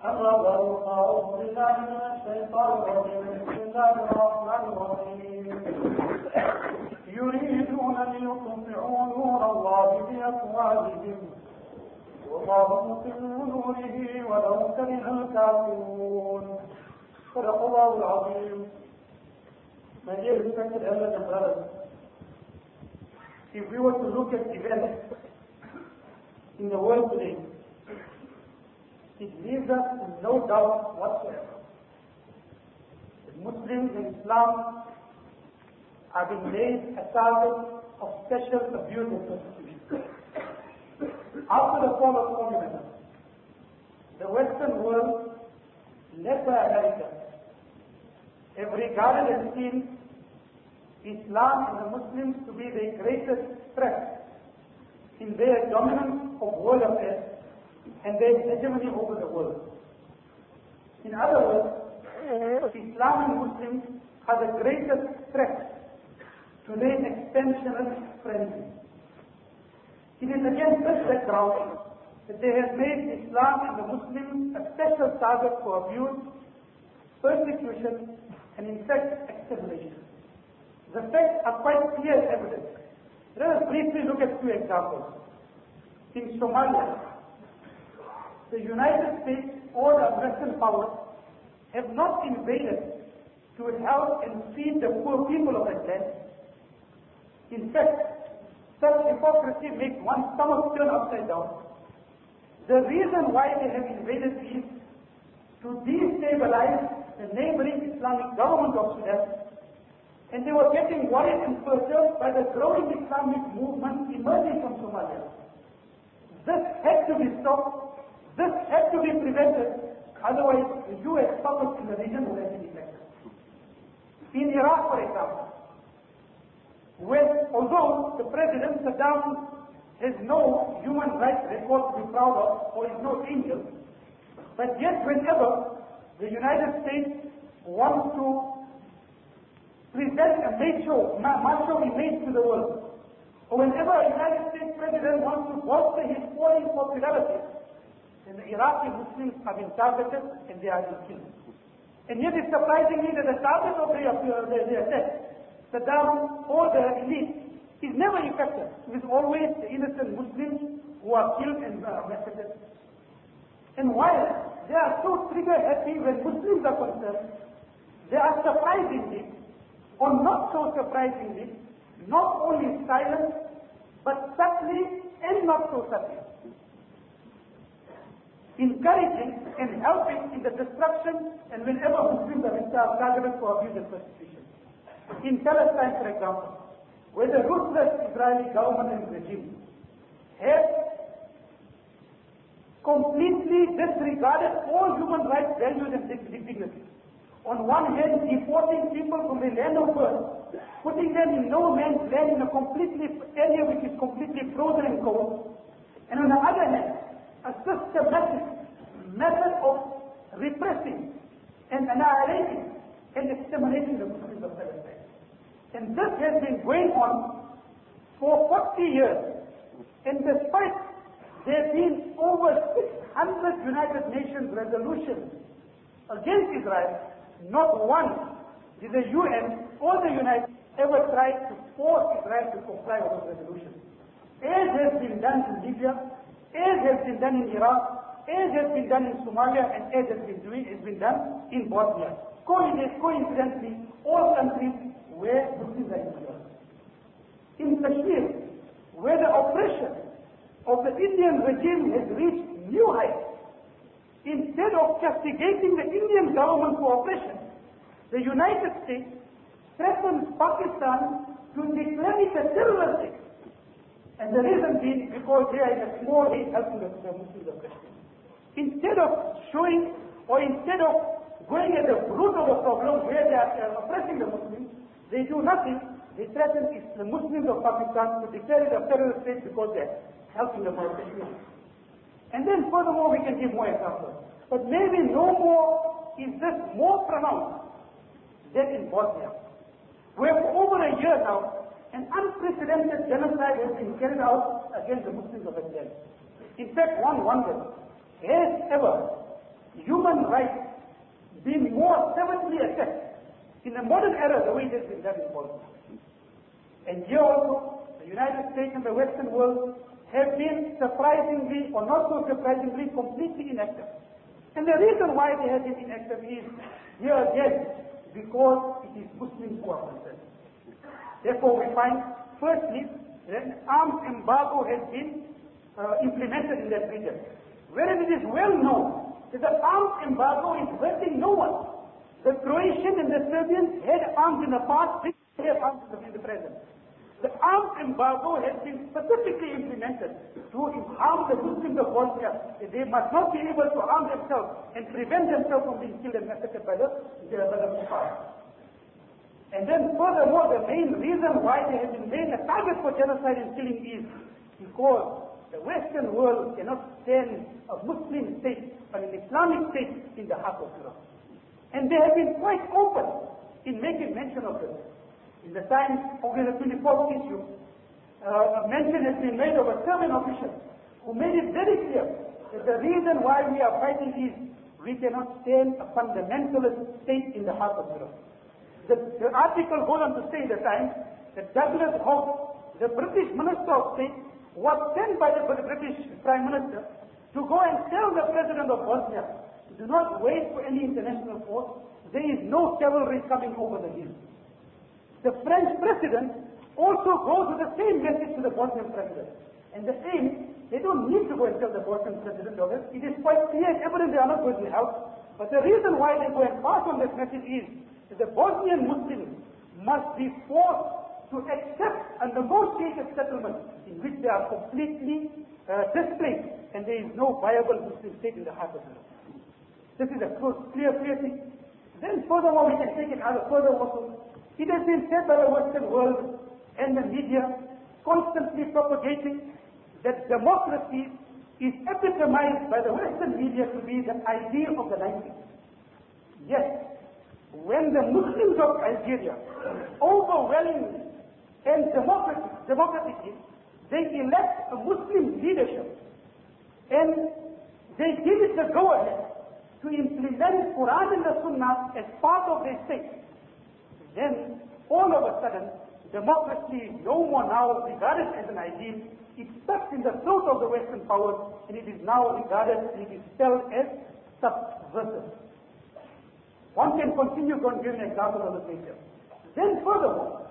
أعوذ بالله من الشيطان الرجيم بسم الله الرحمن الرحيم يريدون ليطفئوا نور الله بأفواههم والله متم نوره ولو كره الكافرون صدق الله العظيم. My dear respected elders and brothers, if we were to look at events in the world today, it leaves us in no doubt whatsoever that Muslims in Islam are being made a target of special abuse and persecution. After the fall of communism, the Western world, led by America, have regarded and seen Islam and the Muslims to be the greatest threat in their dominance of world affairs and their hegemony over the world. In other words, Islam and Muslims are the greatest threat to their expansionist frenzy. It is against this background that they have made Islam and the Muslims a special target for abuse, persecution, and in fact, extermination. The facts are quite clear and evident. Let us briefly look at two examples. In Somalia, the United States or the Western powers have not invaded to help and feed the poor people of that land. In fact, such hypocrisy makes one's stomach turn upside down. The reason why they have invaded is to destabilize the neighboring Islamic government of Sudan, and they were getting worried and perturbed by the growing Islamic movement emerging from Somalia. This had to be stopped. This had to be prevented. Otherwise, the U.S. puppets in the region would have been effective. In Iraq, for example, although the President Saddam has no human rights record to be proud of, or is no angel, but yet whenever the United States wants to present a macho image to the world, or whenever a United States President wants to bolster his falling popularity, then the Iraqi Muslims have been targeted and they are being killed. And yet it's surprisingly that the target of the attack, Saddam or the elite, is never effective. It is always the innocent Muslims who are killed and massacred. And while they are so trigger-happy when Muslims are concerned, they are surprisingly, or not so surprisingly, not only silent, but subtly and not so subtly, encouraging and helping in the destruction and whenever Muslims are targeted for abuse and persecution. In Palestine, for example, where the ruthless Israeli government and regime have completely disregarded all human rights values and dignity. On one hand, deporting people from the land of birth, putting them in no man's land in a area which is completely frozen and cold, and on the other hand, a systematic method of repressing and annihilating and exterminating the Muslims of Palestine. And this has been going on for 40 years, and despite there being over 600 United Nations resolutions against Israel, not one did the UN or the United States ever try to force Israel to comply with those resolutions. As has been done in Libya, as has been done in Iraq, as has been done in Somalia, and as has been done in Bosnia. Coincidentally, all countries where Muslims are involved. In Kashmir, where the oppression of the Indian regime has reached new heights, instead of castigating the Indian government for oppression, the United States threatens Pakistan to declare it a terrorist. And the reason being because they are in a small aid helping the Muslims of Kashmir. Instead of showing, or instead of going at the root of the problem where they are oppressing the Muslims, they do nothing. They threaten the Muslims of Pakistan to declare it a terrorist state because they are helping the Muslims. And then furthermore, we can give more examples. But maybe no more is this more pronounced than in Bosnia, where for over a year now, an unprecedented genocide has been carried out against the Muslims of Islam. In fact, one wonders, has ever human rights been more severely assessed in the modern era the way it has been done in Bosnia. And here also, the United States and the Western world have been surprisingly, or not so surprisingly, completely inactive. And the reason why they have been inactive is, here again, because it is Muslims who are concerned. Therefore, we find, firstly, that an arms embargo has been implemented in that region. Whereas it is well known that the arms embargo is hurting no one. The Croatians and the Serbians had arms in the past, they have arms in the present. The arms embargo has been specifically implemented to harm the Muslims of Bosnia. They must not be able to arm themselves and prevent themselves from being killed and massacred by the Kuffar. And then furthermore, the main reason why they have been made a target for genocide and killing is because the Western world cannot stand a Muslim state, an Islamic state in the heart of Europe. And they have been quite open in making mention of this. In the Times, August 24th issue, a mention has been made of a Serbian official who made it very clear that the reason why we are fighting is we cannot stand a fundamentalist state in the heart of Europe. The article goes on to say in the Times that Douglas Hogg, the British Minister of State, was sent by the British Prime Minister to go and tell the President of Bosnia, do not wait for any international force, there is no cavalry coming over the hill. The French President also goes with the same message to the Bosnian President. And the aim, they don't need to go and tell the Bosnian President of it. It is quite clear and evident they are not going to help. But the reason why they go and pass on this message is that the Bosnian Muslims must be forced to accept a negotiated settlement in which they are completely displaced and there is no viable Muslim state in the heart of Europe. This is a clear thing. Then furthermore, we can take it further also. It has been said by the Western world and the media constantly propagating that democracy is epitomized by the Western media to be the ideal of the 90s. Yes, when the Muslims of Algeria overwhelmingly and democratically, they elect a Muslim leadership and they give it the go-ahead to implement Quran and the Sunnah as part of their state. Then, all of a sudden, democracy is no more now regarded as an ideal. It's stuck in the throat of the Western powers, and it is now regarded and it is spelled as subversive. One can continue giving examples of this nature. Then furthermore,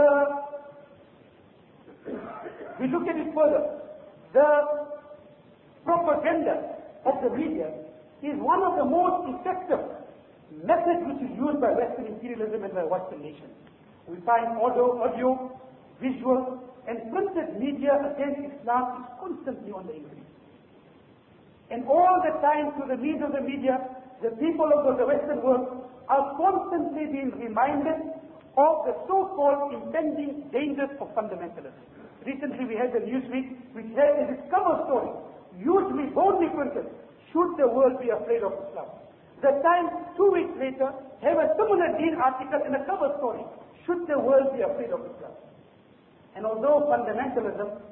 we look at it further. The propaganda of the media is one of the most effective method which is used by Western imperialism and by Western nations. We find audio, visual, and printed media against Islam is constantly on the increase. And all the time through the means of the media, the people of the Western world are constantly being reminded of the so-called impending dangers of fundamentalism. Recently we had the Newsweek which had a discover story, hugely boldly printed, should the world be afraid of Islam? The Times, 2 weeks later, have a similar Deen article in a cover story. Should the world be afraid of Islam? And although fundamentalism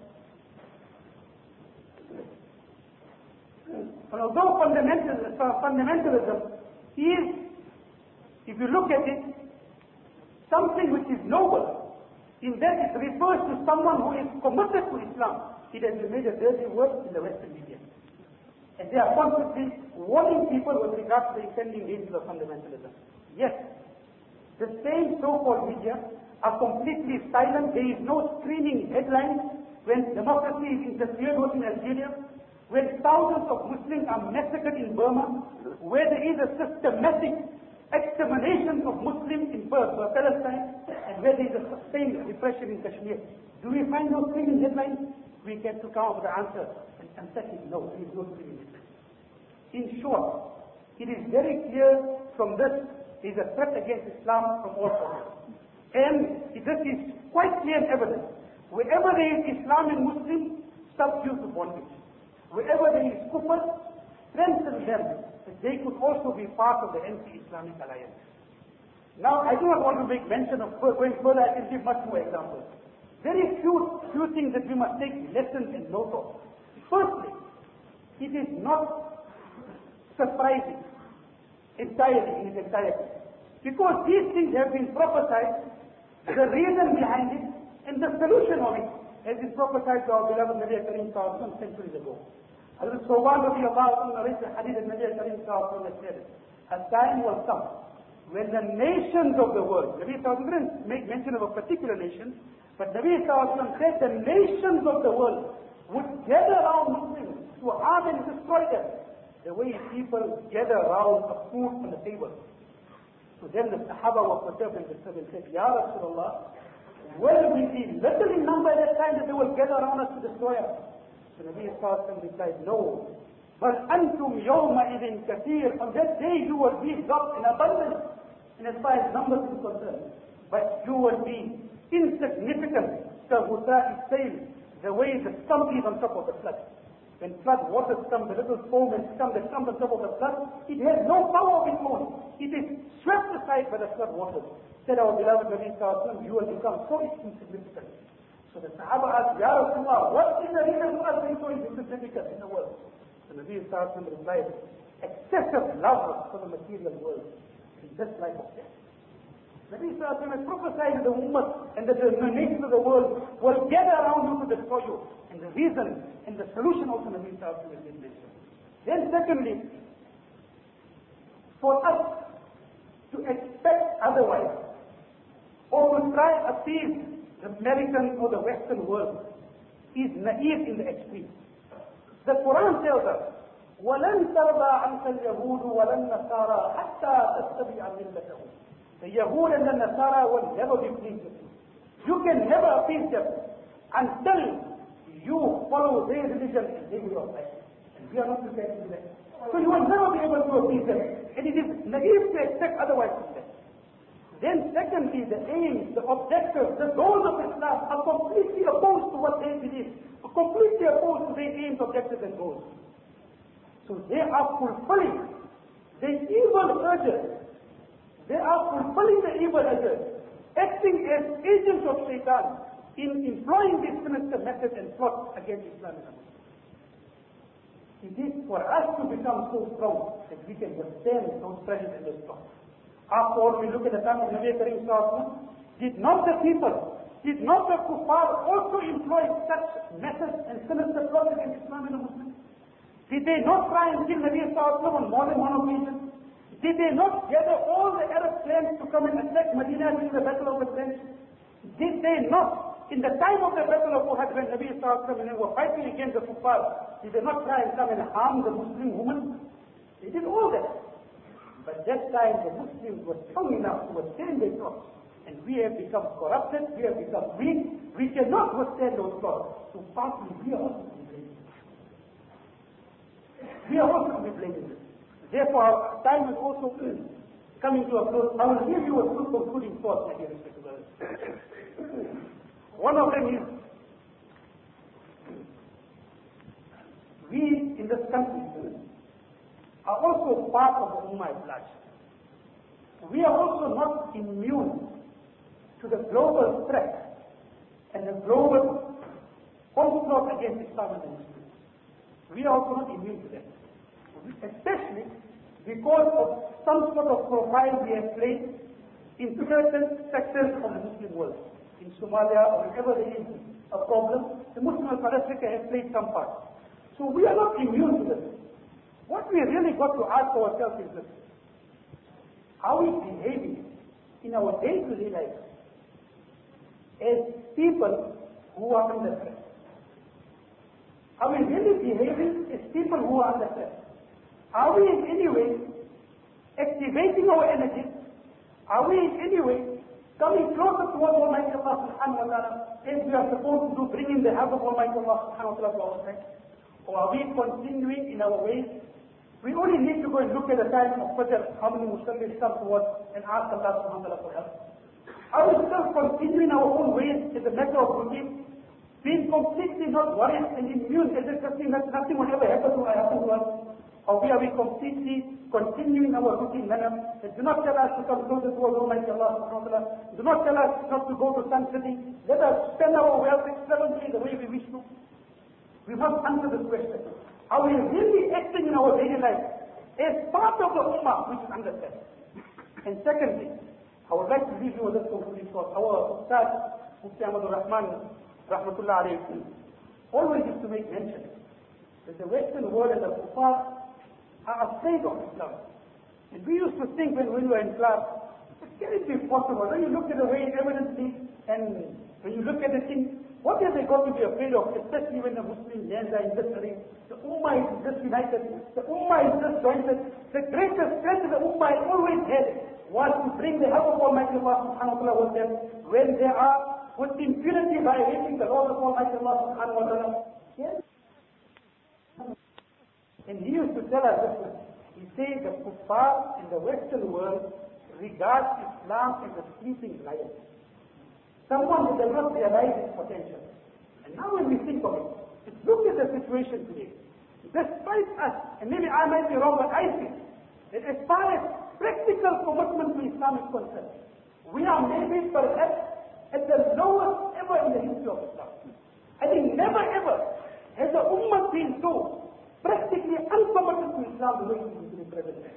is, if you look at it, something which is noble, in that it refers to someone who is committed to Islam, it has been made a dirty word in the Western media. And they are constantly warning people with regard to the impending dangers of fundamentalism. Yes, the same so-called media are completely silent. There is no screaming headlines when democracy is interfered with in Algeria, when thousands of Muslims are massacred in Burma, where there is a systematic extermination of Muslims in Palestine, and where there is a sustained repression in Kashmir. Do we find those screaming headlines? We get to come up with the answer. And secondly, no, there is no screaming headlines. In short, it is very clear from this is a threat against Islam from all corners. And this is quite clear and evident. Wherever there is Islam and Muslims, subdue to bondage. Wherever there is kufr, strengthen them, that they could also be part of the anti-Islamic alliance. Now, I do not want to make mention of going further. I can give much more examples. Very few things that we must take lessons and note of. Firstly, it is not surprising entirely, in its entirety. Because these things have been prophesied, the reason behind it, and the solution of it has been prophesied to our beloved Nabi Karim some centuries ago. Hazrat Soban radiallahu narrates the hadith that Nabi Karim said, a time will come when the nations of the world, Nabi didn't make mention of a particular nation, but Nabi said the nations of the world would gather around Muslims to harm and destroy them, the way people gather around a food on the table. So then the Sahaba were perturbed and disturbed and said, Ya Rasulullah, will we be little in number at that time that they will gather around us to destroy us? So Nabi replied, no. But antum yawma idin kathir. On that day you will be dropped in abundance, in as far as numbers is concerned. But you will be insignificant. The way the scum is on top of the flood. When flood waters come, the little foam and scum that comes on top of the flood, it has no power of its own. It is swept aside by the flood waters. Said our beloved Nabi Sallallahu, you will become so insignificant. So the Sahaba asked, Ya Rasulullah, what is the reason for us being so insignificant in the world? The Nabi Sallallahu replied, excessive love for the material world in this life of death. Nabi Sallallahu has prophesied to the ummah and that the nations of the world will gather around you to destroy you. And the reason and the solution also Nabi Sallallahu has been mentioned. Then secondly, for us to expect otherwise, or to try to appease the American or the Western world, is naive in the extreme. The Quran tells us, وَلَنْ تَرْضَى عَنْكَ الْيَهُودُ وَلَنْ نَصَارَى حَتَّى تَتَّبِعَ مِلَّتَهُمْ. The Yahud and the Nasara will never be pleased with you. You can never appease them until you follow their religion and their way of life. And we are not prepared to do that. So you will never be able to appease them. And it is naive to expect otherwise from them. Then secondly, the aims, the objectives, the goals of Islam are completely opposed to what they believe. Completely opposed to their aims, objectives and goals. So they are fulfilling the evil urges. They are fulfilling the evil urges, acting as agents of Shaitan in employing this sinister method and plot against Islam and Muslims. It is for us to become so strong that we can withstand those pressures and those plots. After all, we look at the time of Nabi Karim Sallallahu, did not the people, did not the kuffar also employ such methods and sinister plots against Islam and the Muslims? Did they not try and kill Nabi Sallallahu on more than one occasion? Did they not gather all the Arab clans to come and attack Medina during the Battle of the Trench? Did they not, in the time of the Battle of Uhud, when Nabi Sallallahu and they were fighting against the kuffar, did they not try and come and harm the Muslim women? They did all that. But that time the Muslims were strong enough to withstand their plots. And we have become corrupted, we have become weak, we cannot withstand those plots. So partly we are also to be blamed. We are also to be blamed. Therefore, our time is also coming to a close. I will give you a few concluding thoughts, my dear respected brothers. One of them is, we in this country are also part of the Ummah at large. We are also not immune to the global threat and the global onslaught against Islam and the Muslims. We are also not immune to that. Especially because of some sort of profile we have played in certain sectors of the Muslim world. In Somalia or wherever there is a problem, the Muslim of South Africa has played some part. So we are not immune to this. What we really got to ask ourselves is this: are we behaving in our day-to-day life as people who are under threat? Are we really behaving as people who are under threat? Are we in any way activating our energy? Are we in any way coming closer towards Almighty Allah subhanahu wa ta'ala as we are supposed to do, bringing the help of Almighty Allah subhanahu wa ta'ala to our side? Or are we continuing in our ways? We only need to go and look at the time of Fajr, how many Muslims come towards and ask Allah subhanahu wa ta'ala for help. Are we still continuing our own ways as a matter of routine, being completely not worried and immune as if nothing will ever happen to us? Or are we completely continuing our routine manner? Do not tell us to come closer towards Almighty Allah subhanahu wa ta'ala. Do not tell us not to go to Sun City. Let us spend our wealth extravagantly the way we wish to. We must answer this question. Are we really acting in our daily life as part of the Ummah, we should understand. And secondly, I would like to leave you with this concluding thought. Our Ustad, Mufti Ahmadur Rahman, Rahmatullah alayhi, always used to make mention that the Western world and the Kuffar are afraid of Islam. And we used to think when we were in class, can it be possible? When you look at the way evidence is, and when you look at the thing, what have they got to be afraid of, especially when the Muslim lands are in this area? The Ummah is disunited, the Ummah is disjointed. The greatest strength of the Ummah has always had was to bring the help of Almighty Allah subhanahu wa ta'ala with them when they are with impunity violating the laws of Almighty Allah subhanahu wa ta'ala. Yes? And he used to tell us this. He said the Kuffar in the Western world regards Islam as a sleeping lion. Someone who does not realize its potential. And now when we think of it, look at the situation today. Despite us, and maybe I might be wrong, but I think that as far as practical commitment to Islam is concerned, we are maybe perhaps at the lowest ever in the history of Islam. I think never ever has the Ummah been so practically uncommitted to Islam the way it is in the present time.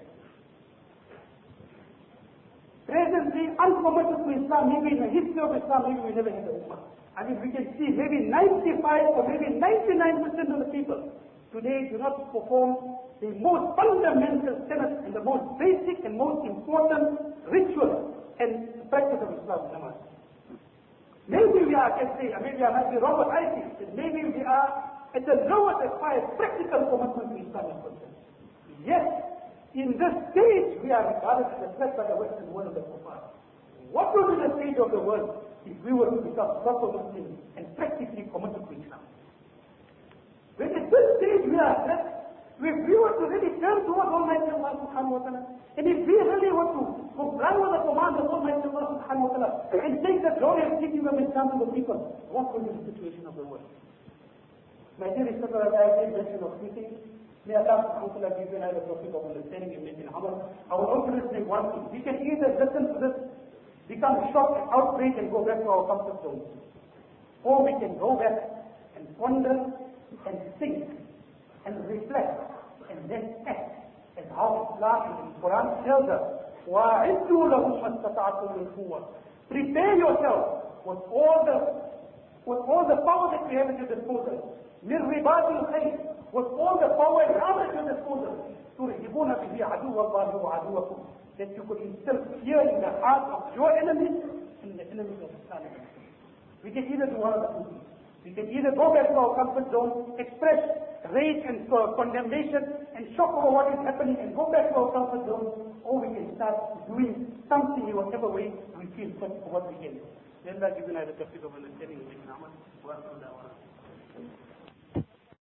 Presently, uncommitted to Islam, maybe in the history of Islam, maybe we never had the Ummah. I mean, we can see maybe 95 or maybe 99% of the people today do not perform the most fundamental tenets and the most basic and most important ritual and practice of Islam. Maybe we are, I can say, maybe I might be wrong, but I think that maybe we are at the lowest as far as practical commitment to Islam is concerned. Yes, in this stage we are regarded as a threat by the Western world of the Kuffar. What will be the stage of the world if we were to become proper Muslims and practically committed to Islam? When at this stage we are threat, if we were to really turn towards Almighty Allah subhanahu wa ta'ala, and if we really were to comply with the command of Almighty Allah subhanahu wa ta'ala, and take the glory of teaching of Islam to the people, what will be the situation of the world? My dear Israel, I did mention of speaking. May Allah subhanahu wa ta'ala give you and I the profit of understanding and making amal. I will also say one thing. We can either listen to this, become shocked and outraged and go back to our comfort zone. Or we can go back and ponder and think and reflect and then act as how Islam in the Quran tells us, وَعِدُّوا لَهُمْ مَسْتَطَعْتُمْ مِنْ قُوَّةٍ. Prepare yourself with all the power that you have at your disposal. مِنْ رِبَاطِ الْخَيْرِ, with all the power and armor at your disposal. تُرْهِبُونَ بِهِ عَدُوَّ اللَّهِ وَعَدُوَّكُمْ, that you could instill fear in the heart of your enemies and the enemies of Islam. We can either do one of the two things. We can either go back to our comfort zone, express rage and condemnation and shock over what is happening and go back to our comfort zone, or we can start doing something in whatever way we feel fit for what we can do. May Allah give you the tawfiq of understanding and making amal.